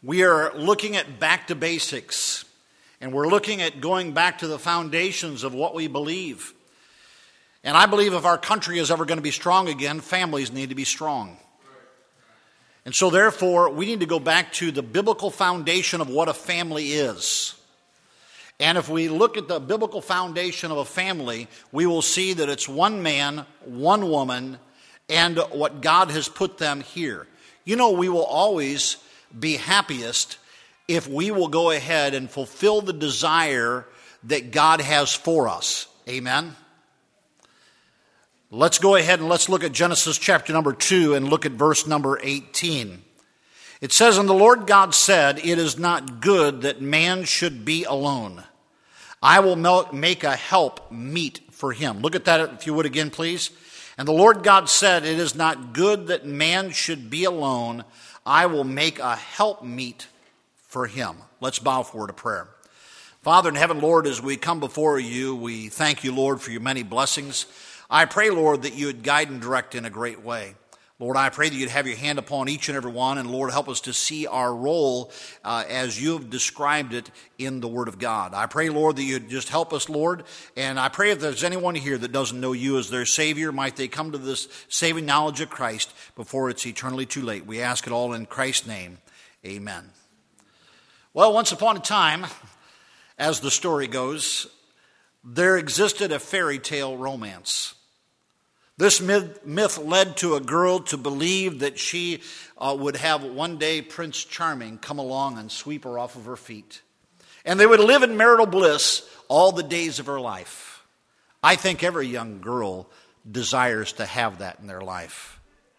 We are looking at back to basics, and we're looking at going back to the foundations of what we believe. And I believe if our country is ever going to be strong again, families need to be strong. And so therefore, we need to go back to the biblical foundation of what a family is. And if we look at the biblical foundation of a family, we will see that it's one man, one woman, and what God has put them here. You know, we will always be happiest if we will go ahead and fulfill the desire that God has for us. Amen? Let's go ahead and let's look at Genesis chapter number 2 and look at verse number 18. It says, "And the Lord God said, It is not good that man should be alone. I will make a help meet for him." Look at that if you would again, please. "And the Lord God said, It is not good that man should be alone. I will make a help meet for him." Let's bow for a prayer. Father in heaven, Lord, as we come before you, we thank you, Lord, for your many blessings. I pray, Lord, that you would guide and direct in a great way. Lord, I pray that you'd have your hand upon each and every one, and Lord, help us to see our role as you have described it in the Word of God. I pray, Lord, that you'd just help us, Lord, and I pray if there's anyone here that doesn't know you as their Savior, might they come to this saving knowledge of Christ before it's eternally too late. We ask it all in Christ's name. Amen. Well, once upon a time, as the story goes, there existed a fairy tale romance. This myth led to a girl to believe that she would have one day Prince Charming come along and sweep her off of her feet. And they would live in marital bliss all the days of her life. I think every young girl desires to have that in their life.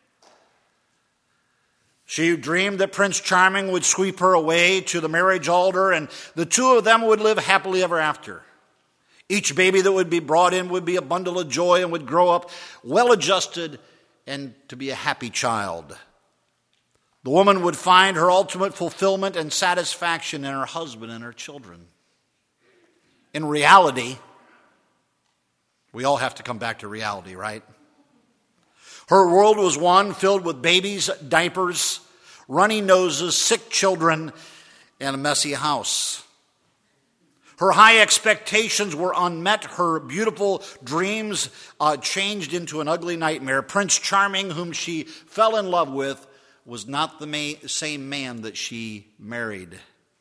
She dreamed that Prince Charming would sweep her away to the marriage altar, and the two of them would live happily ever after. Each baby that would be brought in would be a bundle of joy and would grow up well-adjusted and to be a happy child. The woman would find her ultimate fulfillment and satisfaction in her husband and her children. In reality, we all have to come back to reality, right? Her world was one filled with babies, diapers, runny noses, sick children, and a messy house. Her high expectations were unmet. Her beautiful dreams changed into an ugly nightmare. Prince Charming, whom she fell in love with, was not the same man that she married.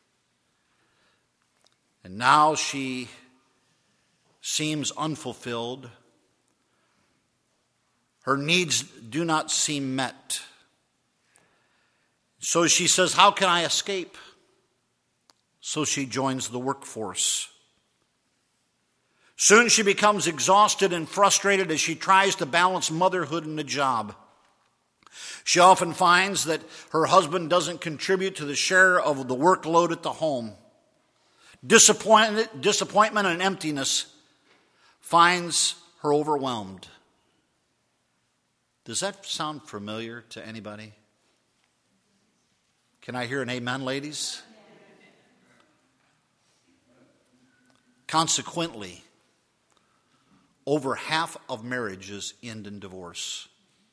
And now she seems unfulfilled. Her needs do not seem met. So she says, "How can I escape?" So she joins the workforce. Soon she becomes exhausted and frustrated as she tries to balance motherhood and a job. She often finds that her husband doesn't contribute to the share of the workload at the home. Disappointment and emptiness finds her overwhelmed. Does that sound familiar to anybody? Can I hear an amen, ladies? Consequently, over half of marriages end in divorce.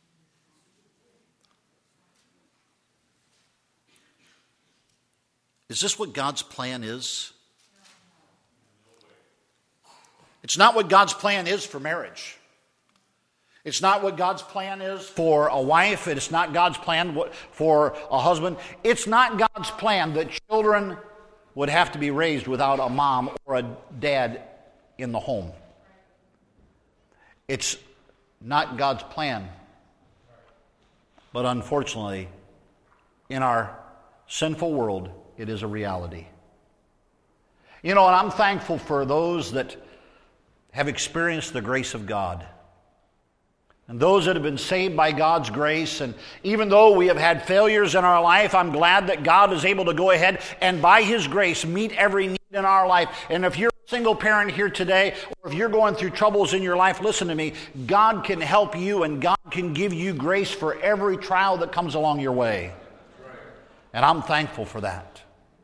Is this what God's plan is? It's not what God's plan is for marriage. It's not what God's plan is for a wife. It's not God's plan for a husband. It's not God's plan that children would have to be raised without a mom or a dad in the home. It's not God's plan. But unfortunately, in our sinful world, it is a reality. You know, and I'm thankful for those that have experienced the grace of God. And those that have been saved by God's grace, and even though we have had failures in our life, I'm glad that God is able to go ahead and by His grace meet every need in our life. And if you're a single parent here today, or if you're going through troubles in your life, listen to me, God can help you and God can give you grace for every trial that comes along your way. And I'm thankful for that.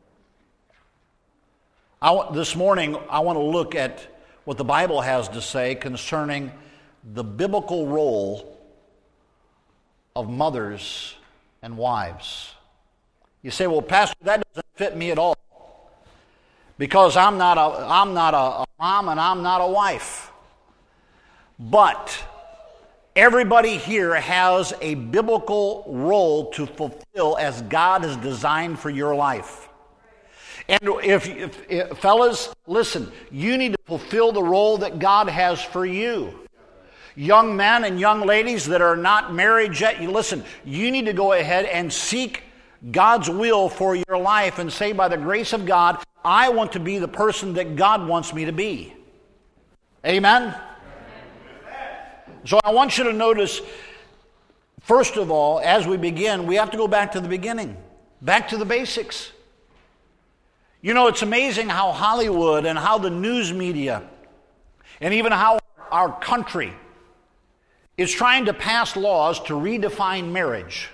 This morning, I want to look at what the Bible has to say concerning the biblical role of mothers and wives. You say, well, Pastor, that doesn't fit me at all, because I'm not a mom and I'm not a wife. But everybody here has a biblical role to fulfill as God has designed for your life. And if fellas, listen, you need to fulfill the role that God has for you. Young men and young ladies that are not married yet, listen, you need to go ahead and seek God's will for your life and say, by the grace of God, I want to be the person that God wants me to be. Amen? So I want you to notice, first of all, as we begin, we have to go back to the beginning, back to the basics. You know, it's amazing how Hollywood and how the news media and even how our country is trying to pass laws to redefine marriage.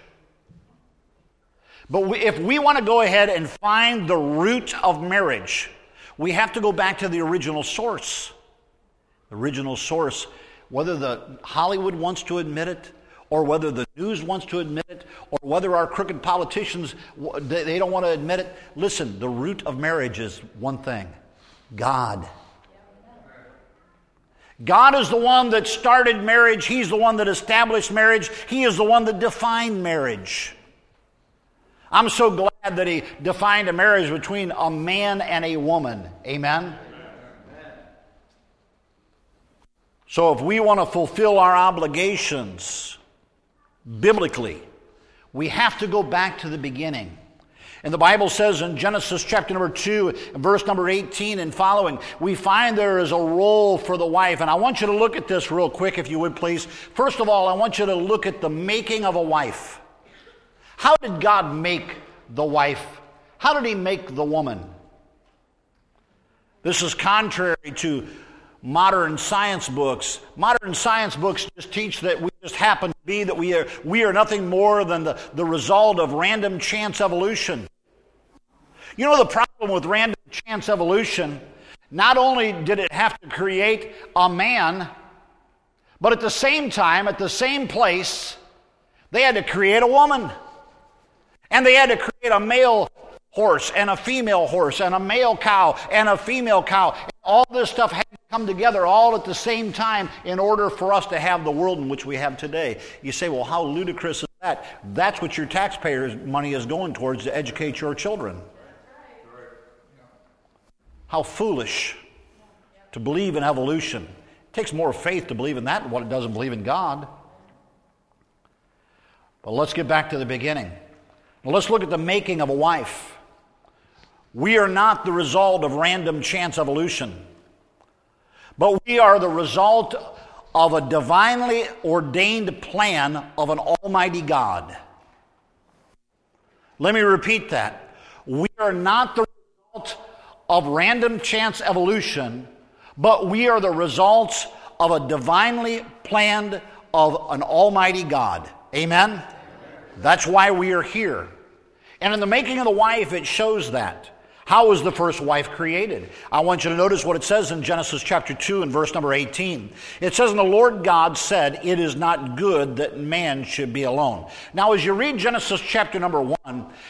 But if we want to go ahead and find the root of marriage, we have to go back to the original source. The original source, whether the Hollywood wants to admit it, or whether the news wants to admit it, or whether our crooked politicians, they don't want to admit it. Listen, the root of marriage is one thing: God. God is the one that started marriage. He's the one that established marriage. He is the one that defined marriage. I'm so glad that He defined a marriage between a man and a woman. Amen? So if we want to fulfill our obligations biblically, we have to go back to the beginning. And the Bible says in Genesis chapter number 2, verse number 18 and following, we find there is a role for the wife. And I want you to look at this real quick, if you would please. First of all, I want you to look at the making of a wife. How did God make the wife? How did He make the woman? This is contrary to modern science books. Modern science books just teach that we just happen to be, that we are nothing more than the result of random chance evolution. You know the problem with random chance evolution, not only did it have to create a man, but at the same time, at the same place, they had to create a woman. And they had to create a male horse and a female horse and a male cow and a female cow. And all this stuff had to come together all at the same time in order for us to have the world in which we have today. You say, well, how ludicrous is that? That's what your taxpayers' money is going towards, to educate your children. How foolish to believe in evolution. It takes more faith to believe in that than what it does to believe in God. But let's get back to the beginning. Well, let's look at the making of a wife. We are not the result of random chance evolution, but we are the result of a divinely ordained plan of an almighty God. Let me repeat that. We are not the result of random chance evolution, but we are the results of a divinely planned of an almighty God. Amen? That's why we are here. And in the making of the wife, it shows that. How was the first wife created? I want you to notice what it says in Genesis chapter 2 and verse number 18. It says, and the Lord God said, it is not good that man should be alone. Now, as you read Genesis chapter number 1,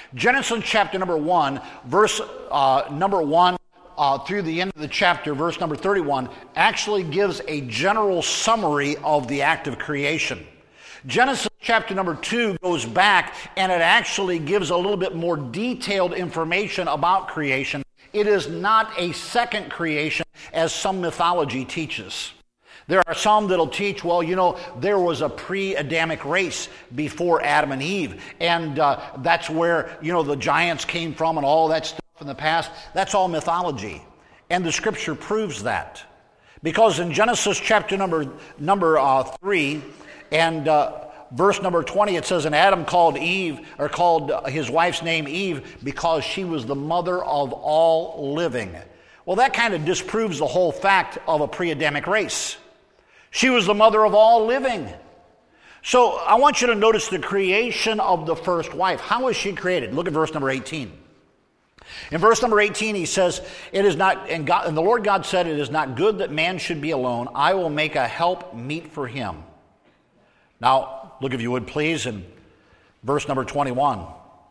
verse number 1 through the end of the chapter, verse number 31, actually gives a general summary of the act of creation. Genesis chapter number 2 goes back and it actually gives a little bit more detailed information about creation. It is not a second creation as some mythology teaches. There are some that'll teach, well, you know, there was a pre-Adamic race before Adam and Eve, and that's where, you know, the giants came from and all that stuff in the past. That's all mythology, and the Scripture proves that. Because in Genesis chapter number 3, and verse number 20, it says, and Adam called his wife's name Eve because she was the mother of all living. Well, that kind of disproves the whole fact of a pre-Adamic race. She was the mother of all living. So I want you to notice the creation of the first wife. How was she created? Look at verse number 18. In verse number 18, he says, "It is not, and the Lord God said, it is not good that man should be alone. I will make a help meet for him." Now, look if you would please in verse number 21.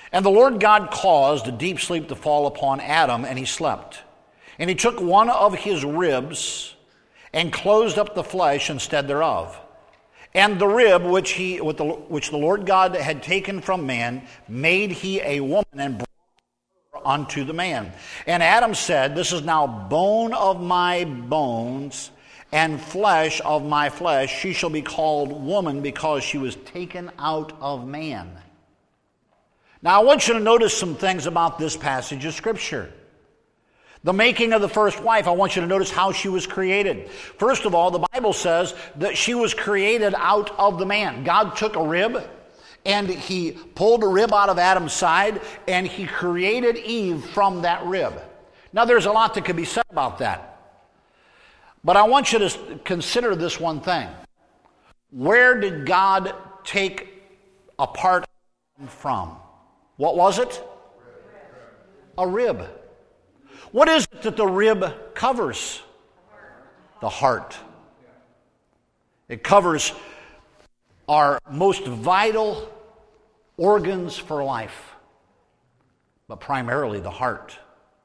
And the Lord God caused a deep sleep to fall upon Adam, and he slept. And he took one of his ribs and closed up the flesh instead thereof. And the rib which the Lord God had taken from man made he a woman and brought her unto the man. And Adam said, This is now bone of my bones and flesh of my flesh. She shall be called woman, because she was taken out of man. Now I want you to notice some things about this passage of Scripture. The making of the first wife, I want you to notice how she was created. First of all, the Bible says that she was created out of the man. God took a rib, and he pulled a rib out of Adam's side, and he created Eve from that rib. Now there's a lot that could be said about that. But I want you to consider this one thing. Where did God take a part from? What was it? A rib. What is it that the rib covers? The heart. It covers our most vital organs for life, but primarily the heart.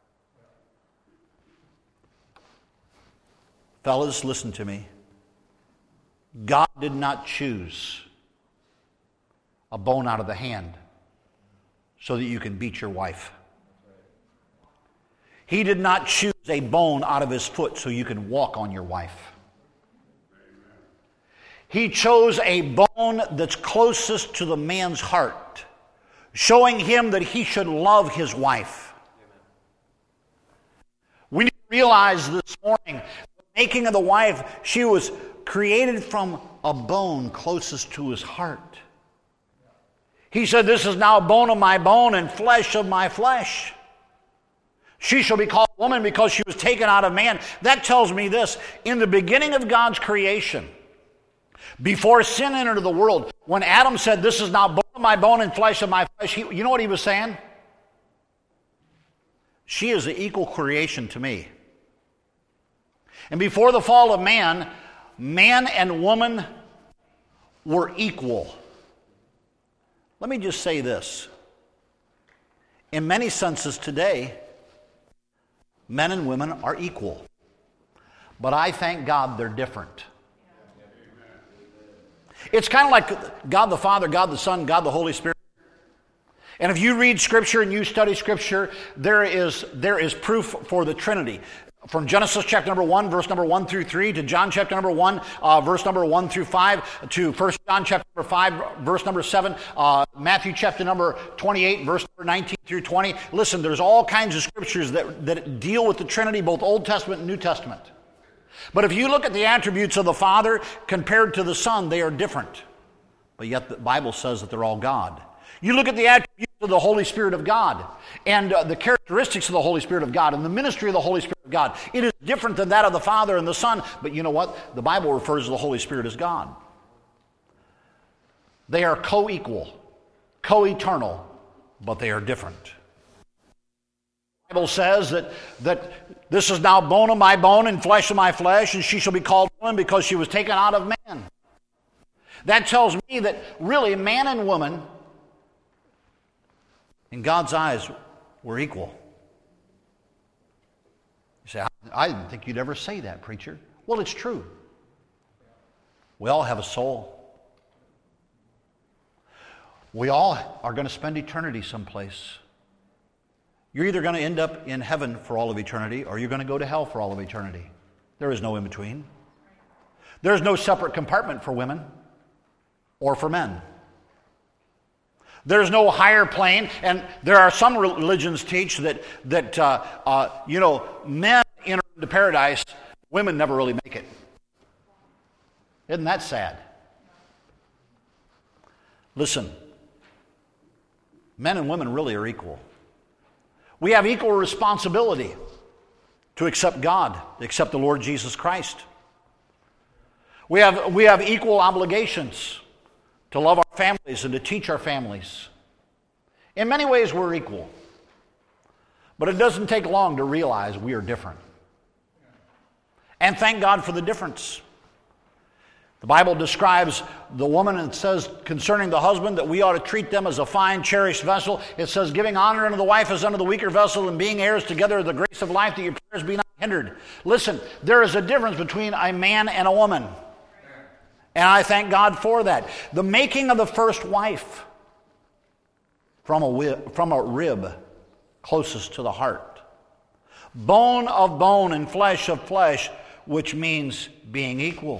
Fellas, listen to me. God did not choose a bone out of the hand so that you can beat your wife. He did not choose a bone out of his foot so you can walk on your wife. He chose a bone that's closest to the man's heart, showing him that he should love his wife. We need to realize this morning, the making of the wife, she was created from a bone closest to his heart. He said, This is now bone of my bone and flesh of my flesh. She shall be called woman because she was taken out of man. That tells me this. In the beginning of God's creation, before sin entered the world, when Adam said, This is now bone of my bone and flesh of my flesh, you know what he was saying? She is an equal creation to me. And before the fall of man, man and woman were equal. Let me just say this. In many senses today, men and women are equal. But I thank God they're different. It's kind of like God the Father, God the Son, God the Holy Spirit. And if you read Scripture and you study Scripture, there is proof for the Trinity. From Genesis chapter number 1, verse number 1 through 3, to John chapter number 1, verse number 1 through 5, to 1 John chapter number 5, verse number 7, Matthew chapter number 28, verse number 19 through 20. Listen, there's all kinds of scriptures that deal with the Trinity, both Old Testament and New Testament. But if you look at the attributes of the Father compared to the Son, they are different. But yet the Bible says that they're all God. You look at the attributes of the Holy Spirit of God and the characteristics of the Holy Spirit of God and the ministry of the Holy Spirit of God. It is different than that of the Father and the Son, but you know what? The Bible refers to the Holy Spirit as God. They are co-equal, co-eternal, but they are different. The Bible says that this is now bone of my bone and flesh of my flesh, and she shall be called woman because she was taken out of man. That tells me that really man and woman, in God's eyes, we're equal. You say, I didn't think you'd ever say that, preacher. Well, it's true. We all have a soul. We all are going to spend eternity someplace. You're either going to end up in heaven for all of eternity, or you're going to go to hell for all of eternity. There is no in between. There's no separate compartment for women or for men. There's no higher plane, and there are some religions teach that men enter into paradise, women never really make it. Isn't that sad? Listen, men and women really are equal. We have equal responsibility to accept God, to accept the Lord Jesus Christ. We have equal obligations to love our families and to teach our families. In many ways, we're equal. But it doesn't take long to realize we are different. And thank God for the difference. The Bible describes the woman and says concerning the husband that we ought to treat them as a fine, cherished vessel. It says, giving honor unto the wife as unto the weaker vessel, and being heirs together of the grace of life, that your prayers be not hindered. Listen, there is a difference between a man and a woman. And I thank God for that. The making of the first wife from a rib closest to the heart. Bone of bone and flesh of flesh, which means being equal.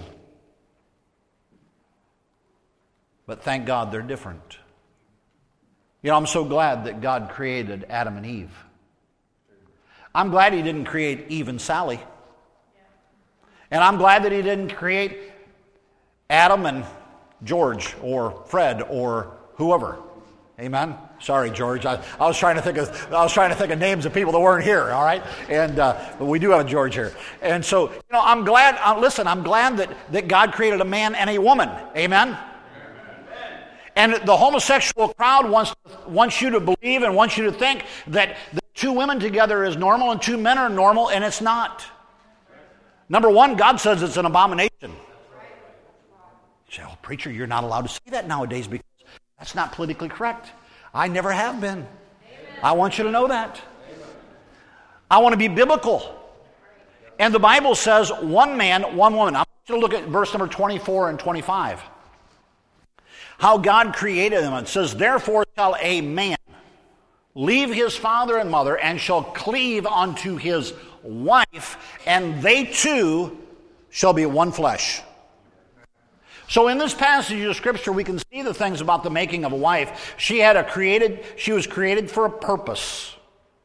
But thank God they're different. You know, I'm so glad that God created Adam and Eve. I'm glad He didn't create Eve and Sally. And I'm glad that He didn't create Adam and George or Fred or whoever. Amen. Sorry, George. I was trying to think of names of people that weren't here. All right, and but we do have a George here. And so, you know, I'm glad. I'm glad that God created a man and a woman. Amen. And the homosexual crowd wants you to believe and wants you to think that two women together is normal and two men are normal, and it's not. Number one, God says it's an abomination. You say, "Oh, preacher, you're not allowed to say that nowadays because that's not politically correct." I never have been. Amen. I want you to know that. Amen. I want to be biblical. And the Bible says one man, one woman. I want you to look at verse number 24 and 25. How God created them. It says, therefore shall a man leave his father and mother and shall cleave unto his wife, and they two shall be one flesh. So in this passage of Scripture, we can see the things about the making of a wife. She was created for a purpose.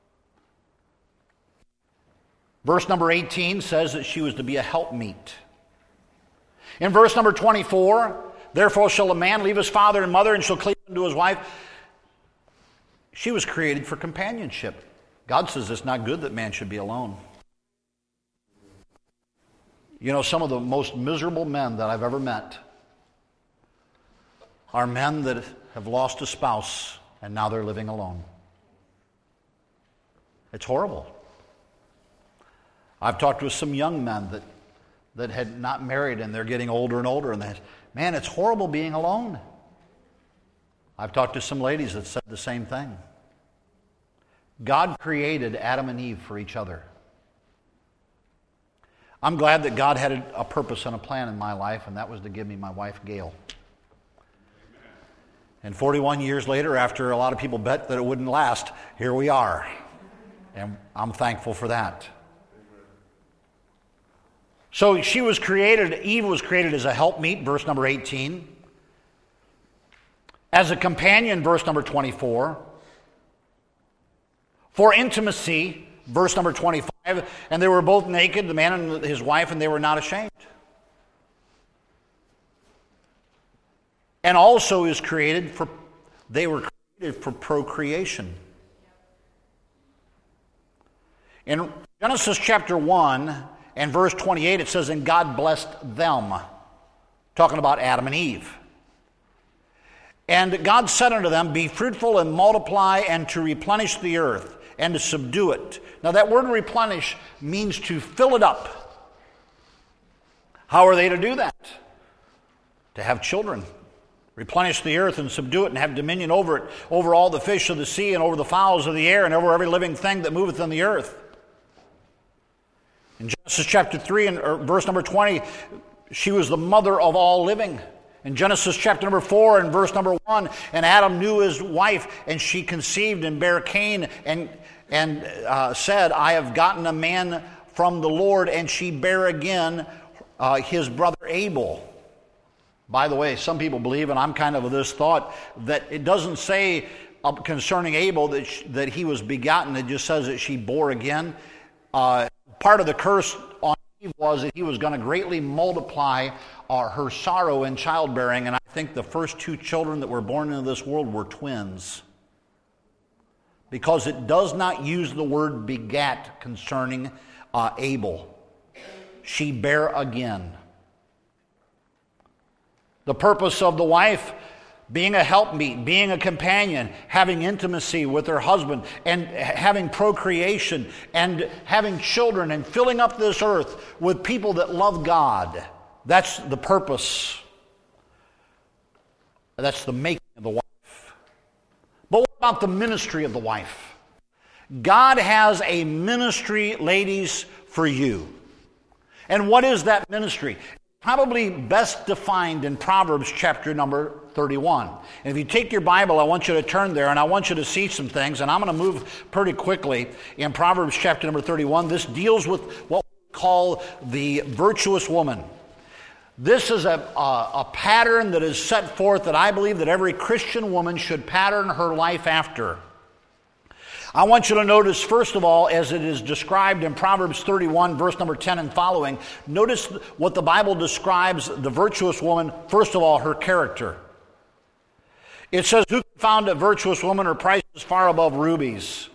Verse number 18 says that she was to be a helpmeet. In verse number 24, therefore shall a man leave his father and mother and shall cleave unto his wife. She was created for companionship. God says it's not good that man should be alone. You know, some of the most miserable men that I've ever met are men that have lost a spouse and now they're living alone. It's horrible. I've talked with some young men that had not married and they're getting older and older, and man, it's horrible being alone. I've talked to some ladies that said the same thing. God created Adam and Eve for each other. I'm glad that God had a purpose and a plan in my life, and that was to give me my wife, Gail. And 41 years later, after a lot of people bet that it wouldn't last, here we are. And I'm thankful for that. So Eve was created as a helpmeet, verse number 18. As a companion, verse number 24. For intimacy, verse number 25. And they were both naked, the man and his wife, and they were not ashamed. And also they were created for procreation. In Genesis chapter 1 and verse 28, it says, and God blessed them, talking about Adam and Eve. And God said unto them, be fruitful and multiply and to replenish the earth and to subdue it. Now that word replenish means to fill it up. How are they to do that? To have children. Replenish the earth and subdue it and have dominion over it, over all the fish of the sea and over the fowls of the air and over every living thing that moveth on the earth. In Genesis chapter 3 and verse number 20, she was the mother of all living. In Genesis chapter number 4 and verse number 1, and Adam knew his wife, and she conceived and bare Cain, and said, I have gotten a man from the Lord, and she bare again his brother Abel. By the way, some people believe, and I'm kind of this thought, that it doesn't say concerning Abel that he was begotten. It just says that she bore again. Part of the curse on Eve was that he was going to greatly multiply her sorrow in childbearing, and I think the first two children that were born into this world were twins. Because it does not use the word begat concerning Abel. She bare again. The purpose of the wife being a helpmeet, being a companion, having intimacy with her husband, and having procreation, and having children, and filling up this earth with people that love God. That's the purpose. That's the making of the wife. But what about the ministry of the wife? God has a ministry, ladies, for you. And what is that ministry? Probably best defined in Proverbs chapter number 31. And if you take your Bible, I want you to turn there and I want you to see some things. And I'm going to move pretty quickly in Proverbs chapter number 31. This deals with what we call the virtuous woman. This is a pattern that is set forth that I believe that every Christian woman should pattern her life after. I want you to notice, first of all, as it is described in Proverbs 31, verse number 10 and following, notice what the Bible describes the virtuous woman, first of all, her character. It says, who can found a virtuous woman? Her price is far above rubies.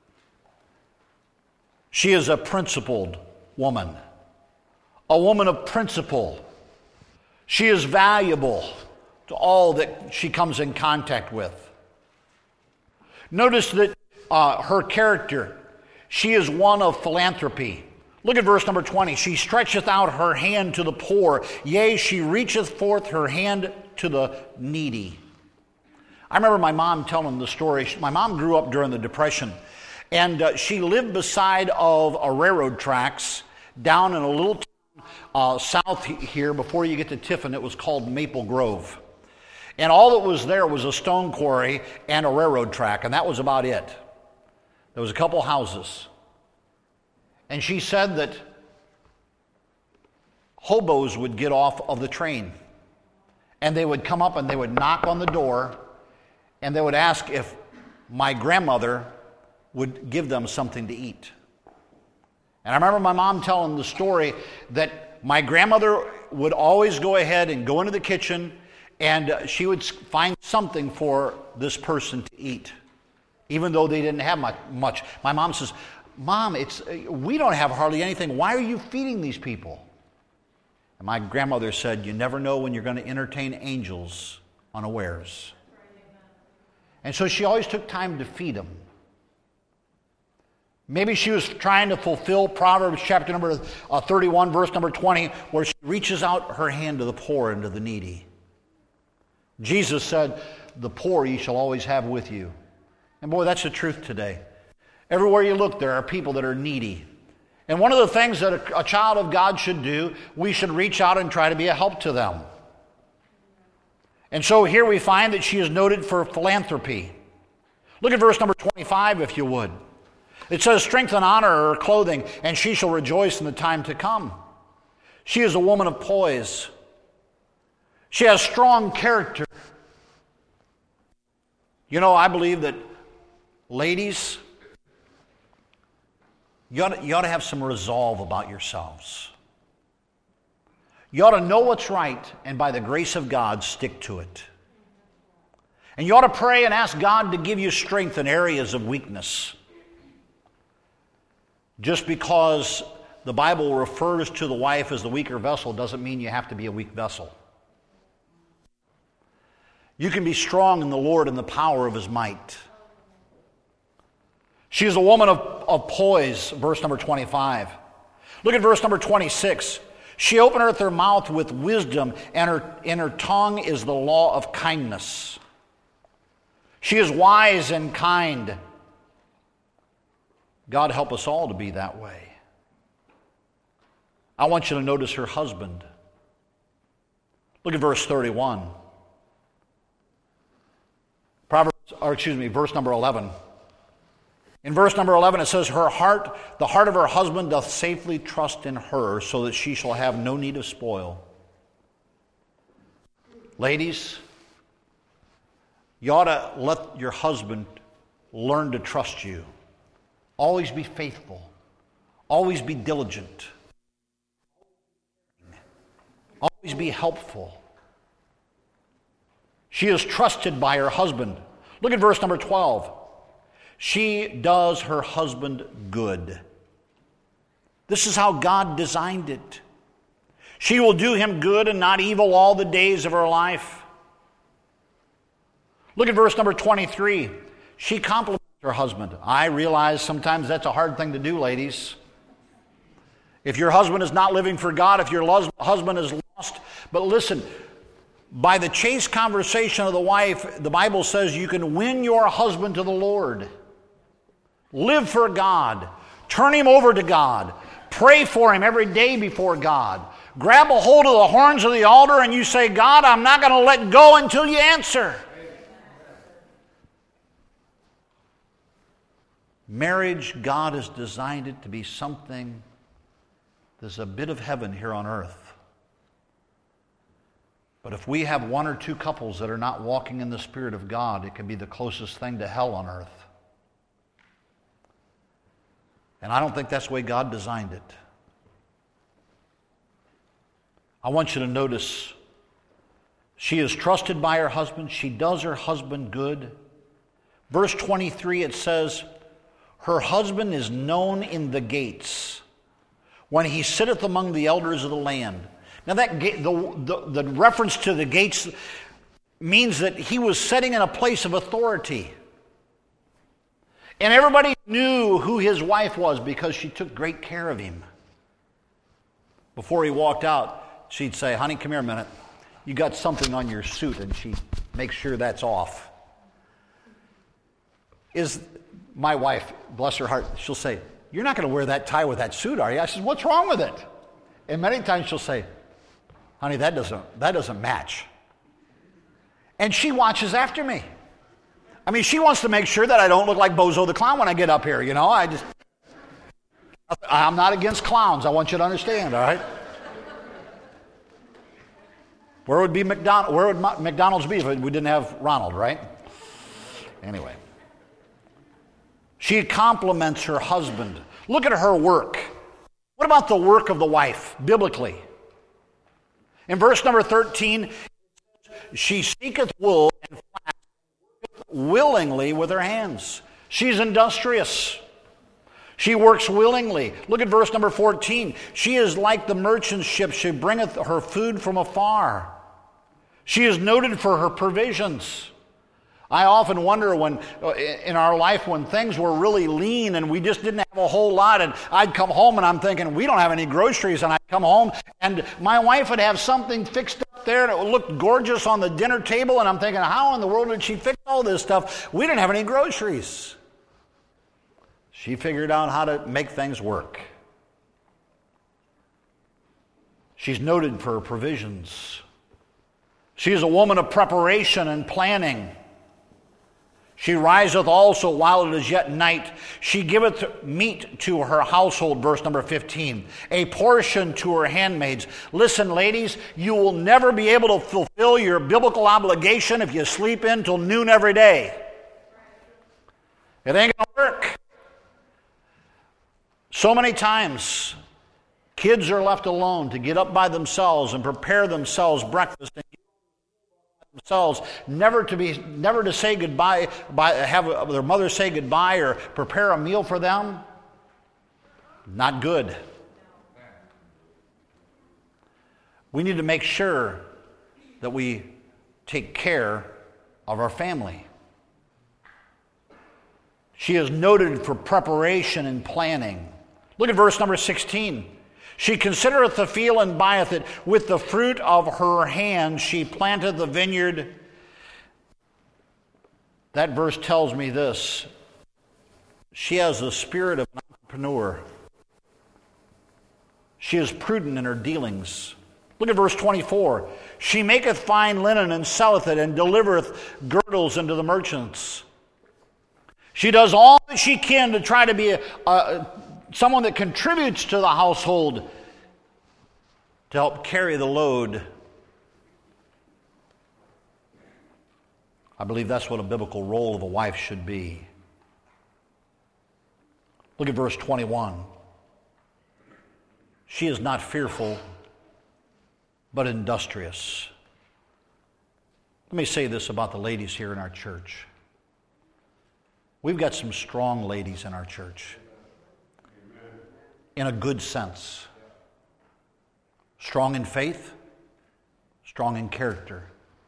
She is a principled woman, a woman of principle. She is valuable to all that she comes in contact with. Notice that her character, she is one of philanthropy. Look at verse number 20. She stretcheth out her hand to the poor, yea, she reacheth forth her hand to the needy. I remember my mom telling the story. My mom grew up during the Depression, and she lived beside of a railroad tracks down in a little town south here before you get to Tiffin. It was called Maple Grove. And all that was there was a stone quarry and a railroad track, and that was about it. There was a couple houses. And she said that hobos would get off of the train. And they would come up and they would knock on the door and they would ask if my grandmother would give them something to eat. And I remember my mom telling the story that my grandmother would always go ahead and go into the kitchen and she would find something for this person to eat, even though they didn't have much. My mom says, Mom, we don't have hardly anything. Why are you feeding these people? And my grandmother said, you never know when you're going to entertain angels unawares. And so she always took time to feed them. Maybe she was trying to fulfill Proverbs chapter number 31, verse number 20, where she reaches out her hand to the poor and to the needy. Jesus said, the poor ye shall always have with you. And boy, that's the truth today. Everywhere you look, there are people that are needy. And one of the things that a child of God should do, we should reach out and try to be a help to them. And so here we find that she is noted for philanthropy. Look at verse number 25, if you would. It says, strength and honor are her clothing, and she shall rejoice in the time to come. She is a woman of poise. She has strong character. You know, I believe that ladies, you ought to have some resolve about yourselves. You ought to know what's right, and by the grace of God, stick to it. And you ought to pray and ask God to give you strength in areas of weakness. Just because the Bible refers to the wife as the weaker vessel doesn't mean you have to be a weak vessel. You can be strong in the Lord and the power of His might. She is a woman of poise, verse number 25. Look at verse number 26. She openeth her mouth with wisdom, and in her tongue is the law of kindness. She is wise and kind. God help us all to be that way. I want you to notice her husband. Look at verse 31. Verse number 11. In verse number 11 it says, the heart of her husband doth safely trust in her, so that she shall have no need of spoil. Ladies, you ought to let your husband learn to trust you. Always be faithful. Always be diligent. Always be helpful. She is trusted by her husband. Look at verse number 12. She does her husband good. This is how God designed it. She will do him good and not evil all the days of her life. Look at verse number 23. She compliments her husband. I realize sometimes that's a hard thing to do, ladies. If your husband is not living for God, if your husband is lost But listen, by the chaste conversation of the wife, the Bible says you can win your husband to the Lord. Live for God. Turn him over to God. Pray for him every day before God. Grab a hold of the horns of the altar and you say, God, I'm not going to let go until you answer. Marriage, God has designed it to be something that's a bit of heaven here on earth. But if we have one or two couples that are not walking in the Spirit of God, it can be the closest thing to hell on earth. And I don't think that's the way God designed it. I want you to notice, she is trusted by her husband. She does her husband good. Verse 23, it says, her husband is known in the gates when he sitteth among the elders of the land. Now that the reference to the gates means that he was sitting in a place of authority. And everybody knew who his wife was because she took great care of him. Before he walked out, she'd say, honey, come here a minute. You got something on your suit, and she'd make sure that's off. My wife, bless her heart, she'll say, you're not going to wear that tie with that suit, are you? I said, what's wrong with it? And many times she'll say, honey, that doesn't match. And she watches after me. I mean, she wants to make sure that I don't look like Bozo the Clown when I get up here, you know. I'm not against clowns, I want you to understand, all right? Where would McDonald's be if we didn't have Ronald, right? Anyway. She compliments her husband. Look at her work. What about the work of the wife, biblically? In verse number 13, she seeketh wool and flax willingly with her hands. She's industrious. She works willingly. Look at verse number 14. She is like the merchant ship. She bringeth her food from afar. She is noted for her provisions. I often wonder when, in our life, when things were really lean and we just didn't have a whole lot, and I'd come home and I'm thinking, we don't have any groceries, and I'd come home and my wife would have something fixed up there and it would look gorgeous on the dinner table, and I'm thinking, how in the world did she fix all this stuff? We didn't have any groceries. She figured out how to make things work. She's noted for her provisions. She is a woman of preparation and planning. She riseth also while it is yet night. She giveth meat to her household, verse number 15, a portion to her handmaids. Listen, ladies, you will never be able to fulfill your biblical obligation if you sleep in till noon every day. It ain't going to work. So many times, kids are left alone to get up by themselves and prepare themselves breakfast and themselves, never to say goodbye, have their mother say goodbye or prepare a meal for them. Not good. We need to make sure that we take care of our family. She is noted for preparation and planning. Look at verse number 16. She considereth the field and buyeth it. With the fruit of her hand she planteth the vineyard. That verse tells me this. She has the spirit of an entrepreneur. She is prudent in her dealings. Look at verse 24. She maketh fine linen and selleth it, and delivereth girdles unto the merchants. She does all that she can to try to be someone that contributes to the household to help carry the load. I believe that's what a biblical role of a wife should be. Look at verse 21. She is not fearful, but industrious. Let me say this about the ladies here in our church. We've got some strong ladies in our church. In a good sense. Strong in faith, strong in character.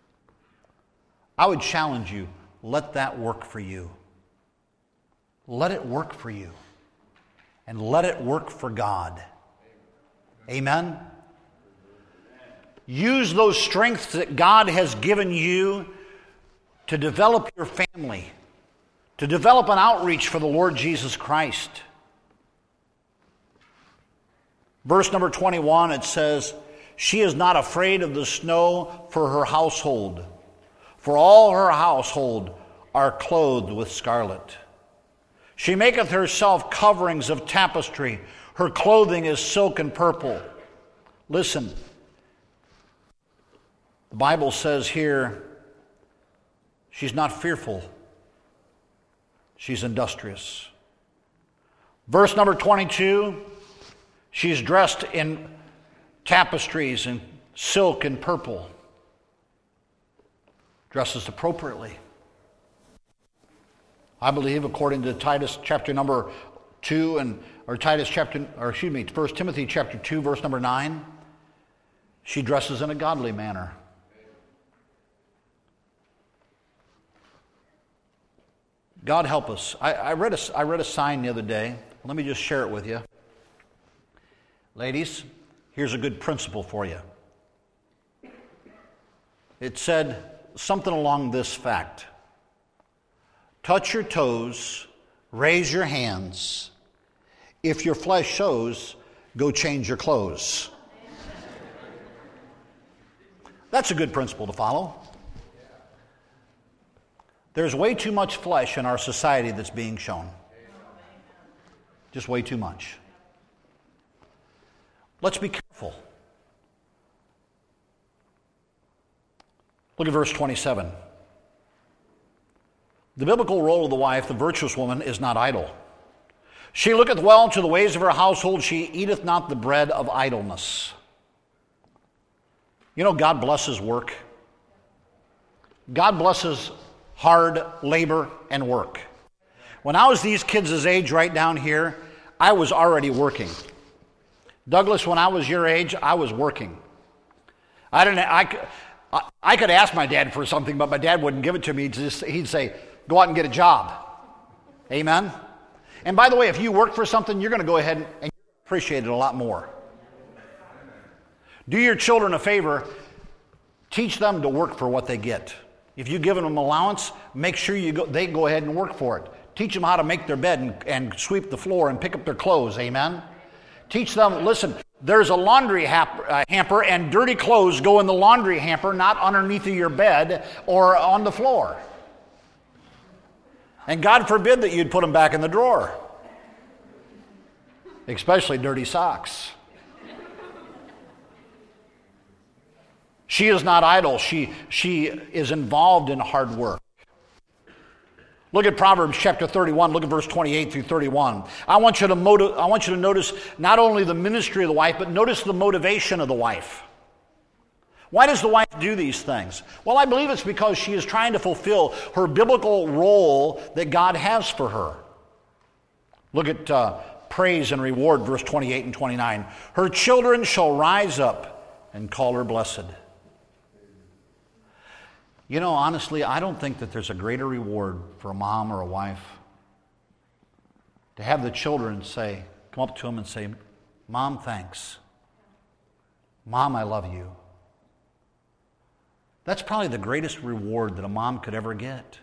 I would challenge you, let that work for you. Let it work for you. And let it work for God. Amen? Use those strengths that God has given you to develop your family, to develop an outreach for the Lord Jesus Christ. Verse number 21, it says, she is not afraid of the snow for her household, for all her household are clothed with scarlet. She maketh herself coverings of tapestry. Her clothing is silk and purple. Listen, the Bible says here, she's not fearful. She's industrious. Verse number 22, she's dressed in tapestries and silk and purple. Dresses appropriately. I believe, according to Titus chapter number 2 1 Timothy chapter 2, verse number 9, she dresses in a godly manner. God help us. I read a sign the other day. Let me just share it with you. Ladies, here's a good principle for you. It said something along this fact. Touch your toes, raise your hands. If your flesh shows, go change your clothes. That's a good principle to follow. There's way too much flesh in our society that's being shown. Just way too much. Let's be careful. Look at verse 27. The biblical role of the wife, the virtuous woman, is not idle. She looketh well to the ways of her household. She eateth not the bread of idleness. You know, God blesses work. God blesses hard labor and work. When I was these kids' age right down here, I was already working. Douglas, when I was your age, I was working. I could ask my dad for something, but my dad wouldn't give it to me. He'd say, go out and get a job. Amen? And by the way, if you work for something, you're going to go ahead and appreciate it a lot more. Do your children a favor. Teach them to work for what they get. If you've given them allowance, make sure they go ahead and work for it. Teach them how to make their bed and sweep the floor and pick up their clothes. Amen? Teach them, listen, there's a laundry hamper, and dirty clothes go in the laundry hamper, not underneath of your bed or on the floor. And God forbid that you'd put them back in the drawer. Especially dirty socks. She is not idle. She is involved in hard work. Look at Proverbs chapter 31. Look at verse 28 through 31. I want you to notice not only the ministry of the wife, but notice the motivation of the wife. Why does the wife do these things? Well, I believe it's because she is trying to fulfill her biblical role that God has for her. Look at praise and reward, verse 28 and 29. Her children shall rise up and call her blessed. You know, honestly, I don't think that there's a greater reward for a mom or a wife to have the children come up to them and say, Mom, thanks. Mom, I love you. That's probably the greatest reward that a mom could ever get.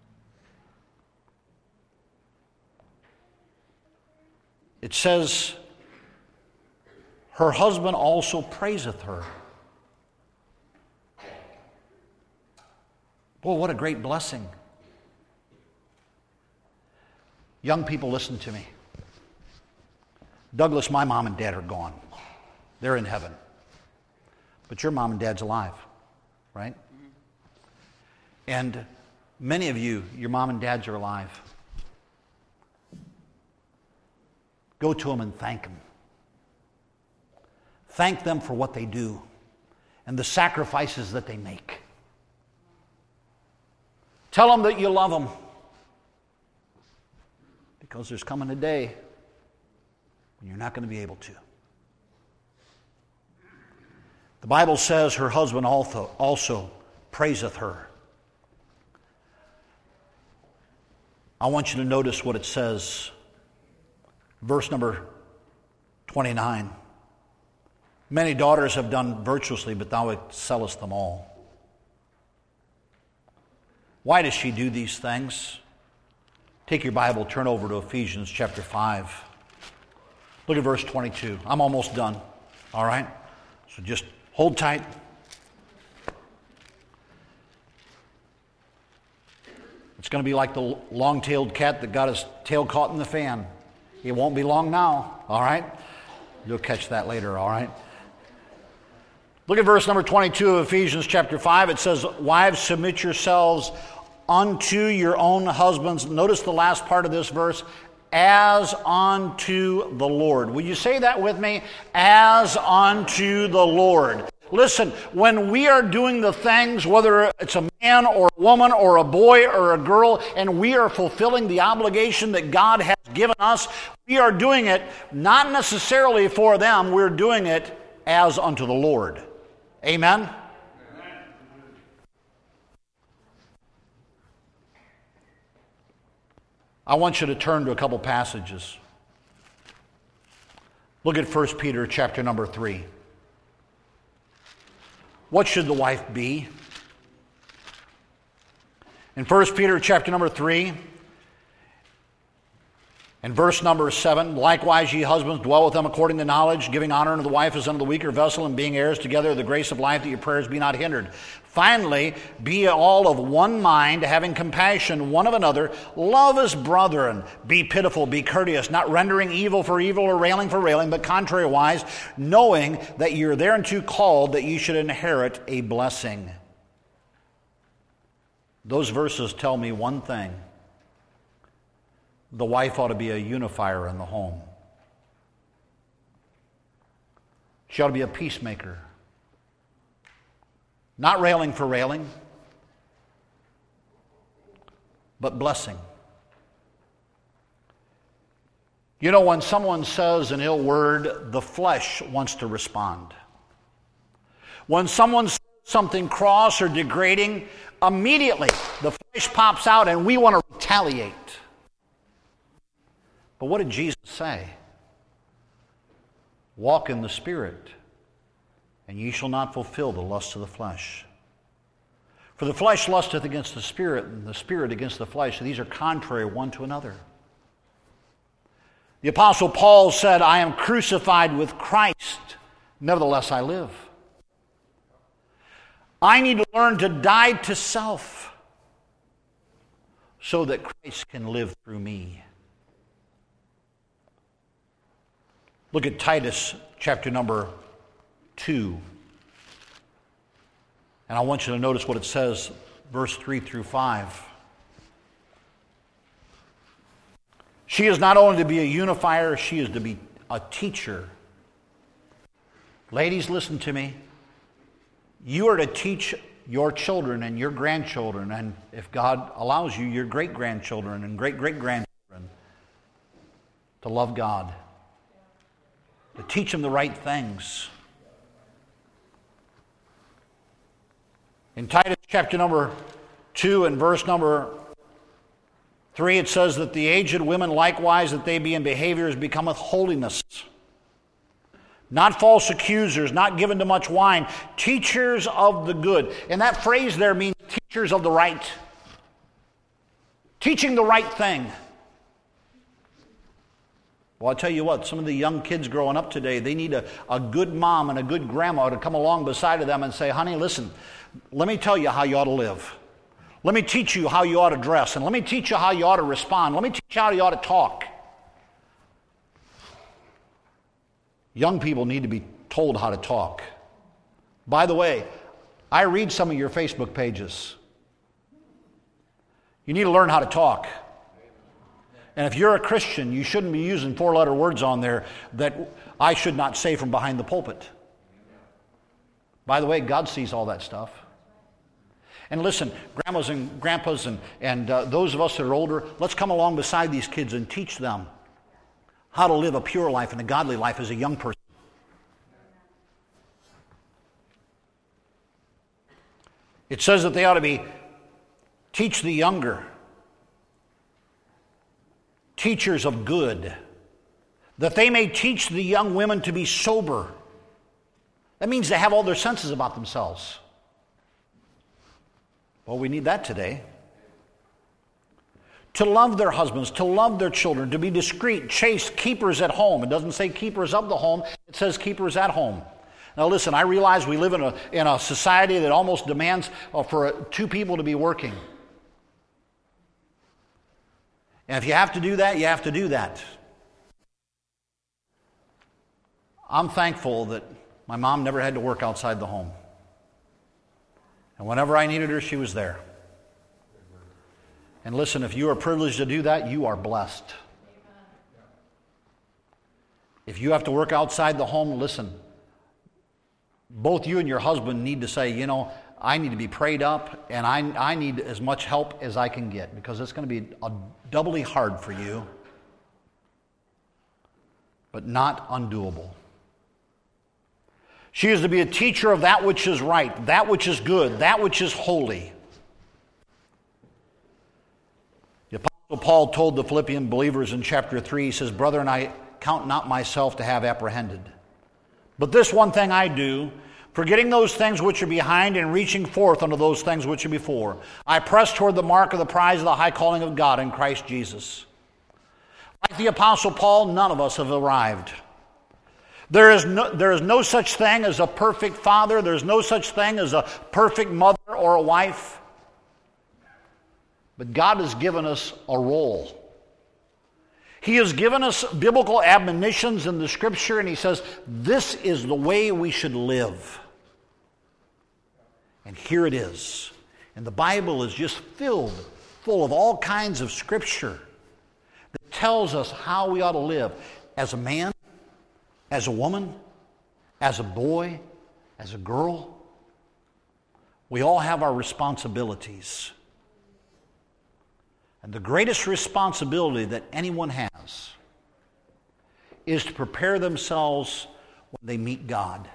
It says, her husband also praiseth her. Boy, what a great blessing. Young people, listen to me. Douglas, my mom and dad are gone. They're in heaven. But your mom and dad's alive, right? And many of you, your mom and dads are alive. Go to them and thank them. Thank them for what they do and the sacrifices that they make. Tell them that you love them. Because there's coming a day when you're not going to be able to. The Bible says her husband also praiseth her. I want you to notice what it says. Verse number 29. Many daughters have done virtuously, but thou excellest them all. Why does she do these things? Take your Bible, turn over to Ephesians chapter 5. Look at verse 22. I'm almost done, all right? So just hold tight. It's going to be like the long-tailed cat that got his tail caught in the fan. It won't be long now, all right? You'll catch that later, all right? Look at verse number 22 of Ephesians chapter 5. It says, wives, submit yourselves unto your own husbands. Notice the last part of this verse, as unto the Lord. Will you say that with me? As unto the Lord. Listen, when we are doing the things, whether it's a man or a woman or a boy or a girl, and we are fulfilling the obligation that God has given us, we are doing it not necessarily for them, we're doing it as unto the Lord. Amen? I want you to turn to a couple passages. Look at 1 Peter chapter number 3. What should the wife be? In 1 Peter chapter number 3, and verse number 7, likewise ye husbands dwell with them according to knowledge, giving honor unto the wife as unto the weaker vessel, and being heirs together of the grace of life, that your prayers be not hindered. Finally, be all of one mind, having compassion one of another, love as brethren, be pitiful, be courteous, not rendering evil for evil or railing for railing, but contrariwise, knowing that you're thereunto called, that ye should inherit a blessing. Those verses tell me one thing. The wife ought to be a unifier in the home. She ought to be a peacemaker. Not railing for railing, but blessing. You know, when someone says an ill word, the flesh wants to respond. When someone says something cross or degrading, immediately the flesh pops out and we want to retaliate. But what did Jesus say? Walk in the Spirit, and ye shall not fulfill the lusts of the flesh. For the flesh lusteth against the Spirit, and the Spirit against the flesh. These are contrary one to another. The Apostle Paul said, I am crucified with Christ, nevertheless I live. I need to learn to die to self so that Christ can live through me. Look at Titus chapter number 2. And I want you to notice what it says, verse 3 through 5. She is not only to be a unifier, she is to be a teacher. Ladies, listen to me. You are to teach your children and your grandchildren, and if God allows you, your great-grandchildren and great-great-grandchildren, to love God. To teach them the right things. In Titus chapter number 2 and verse number 3, it says that the aged women likewise, that they be in behaviors becometh holiness. Not false accusers, not given to much wine, teachers of the good. And that phrase there means teachers of the right. Teaching the right thing. Well, I'll tell you what, some of the young kids growing up today, they need a good mom and a good grandma to come along beside of them and say, honey, listen, let me tell you how you ought to live. Let me teach you how you ought to dress, and let me teach you how you ought to respond. Let me teach you how you ought to talk. Young people need to be told how to talk. By the way, I read some of your Facebook pages. You need to learn how to talk. And if you're a Christian, you shouldn't be using four-letter words on there that I should not say from behind the pulpit. By the way, God sees all that stuff. And listen, grandmas and grandpas and those of us that are older, let's come along beside these kids and teach them how to live a pure life and a godly life as a young person. It says that they ought to teach the younger, teachers of good, that they may teach the young women to be sober, That means they have all their senses about themselves. Well, we need that today. To love their husbands, to love their children, to be discreet, chaste, keepers at home. It doesn't say keepers of the home, it says keepers at home. Now listen, I realize we live in a society that almost demands for two people to be working. And if you have to do that, you have to do that. I'm thankful that my mom never had to work outside the home. And whenever I needed her, she was there. And listen, if you are privileged to do that, you are blessed. If you have to work outside the home, listen, both you and your husband need to say, I need to be prayed up, and I need as much help as I can get, because it's going to be doubly hard for you, but not undoable. She is to be a teacher of that which is right, that which is good, that which is holy. The Apostle Paul told the Philippian believers in chapter 3, he says, "Brethren, I count not myself to have apprehended. But this one thing I do, forgetting those things which are behind and reaching forth unto those things which are before, I press toward the mark of the prize of the high calling of God in Christ Jesus." Like the Apostle Paul, none of us have arrived. There is no such thing as a perfect father. There's no such thing as a perfect mother or a wife. But God has given us a role. He has given us biblical admonitions in the Scripture, and He says, this is the way we should live. And here it is. And the Bible is just full of all kinds of Scripture that tells us how we ought to live as a man, as a woman, as a boy, as a girl. We all have our responsibilities. And the greatest responsibility that anyone has is to prepare themselves when they meet God.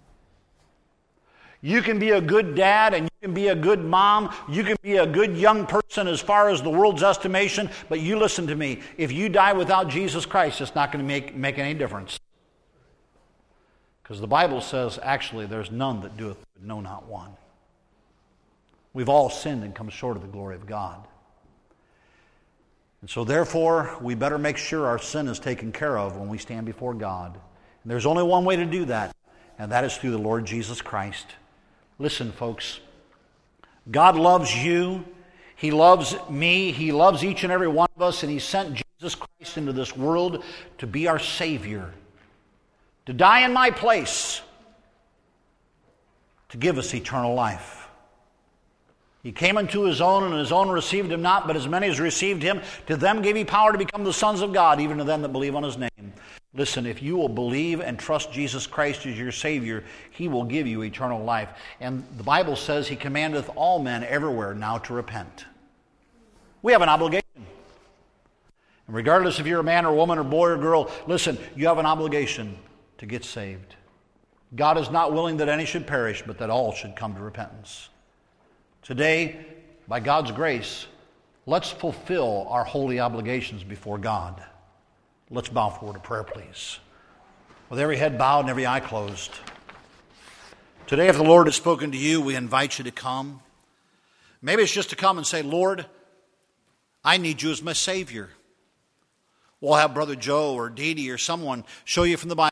You can be a good dad and you can be a good mom. You can be a good young person as far as the world's estimation. But you listen to me. If you die without Jesus Christ, it's not going to make any difference. Because the Bible says, actually, there's none that doeth good, no, not one. We've all sinned and come short of the glory of God. And so therefore, we better make sure our sin is taken care of when we stand before God. And there's only one way to do that, and that is through the Lord Jesus Christ. Listen, folks, God loves you. He loves me. He loves each and every one of us, and He sent Jesus Christ into this world to be our Savior, to die in my place, to give us eternal life. He came unto His own, and His own received Him not, but as many as received Him, to them gave He power to become the sons of God, even to them that believe on His name. Listen, if you will believe and trust Jesus Christ as your Savior, He will give you eternal life. And the Bible says He commandeth all men everywhere now to repent. We have an obligation. And regardless if you're a man or woman or boy or girl, listen, you have an obligation to get saved. God is not willing that any should perish, but that all should come to repentance. Today, by God's grace, let's fulfill our holy obligations before God. Let's bow forward to prayer, please. With every head bowed and every eye closed. Today, if the Lord has spoken to you, we invite you to come. Maybe it's just to come and say, Lord, I need you as my Savior. We'll have Brother Joe or Dee Dee or someone show you from the Bible